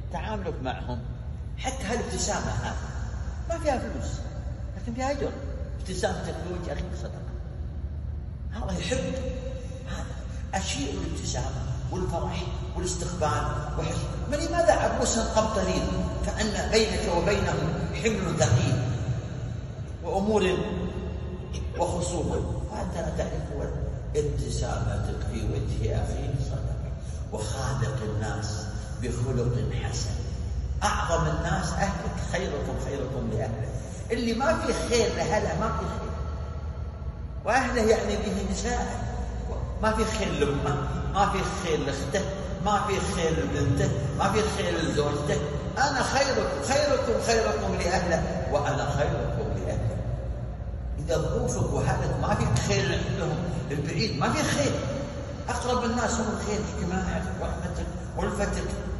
تعاملك معهم، حتى هالابتسامة هذه ما فيها فلوس لكن فيها أجر. ابتسامتك في وجه أخيك صدقة. هذا يحب، هذا أشيء الابتسامة والفرح والاستقبال وحسن. لماذا عبوسا قبطرين كأن بينك وبينهم حمل ثقيل وأمور وخصومة، وأنت لا تعرف ابتسامتك في وجه أخيك صدقة. وخالق الناس بخلق حسن. أعظم الناس أهلك، خيركم لأهلك. اللي ما في خير لأهله ما في خير، وأهله يعني به نساء. ما في خير لأمه، ما في خير لأخته، ما في خير لبنته، ما في خير لزوجته. أنا خيركم لأهله وأنا خيركم لأهله. إذا ظروفك وهلك ما في خير لهم، البعيد ما في خير. أقرب الناس هم الخير، اجتماعك ورحمتك ولفتك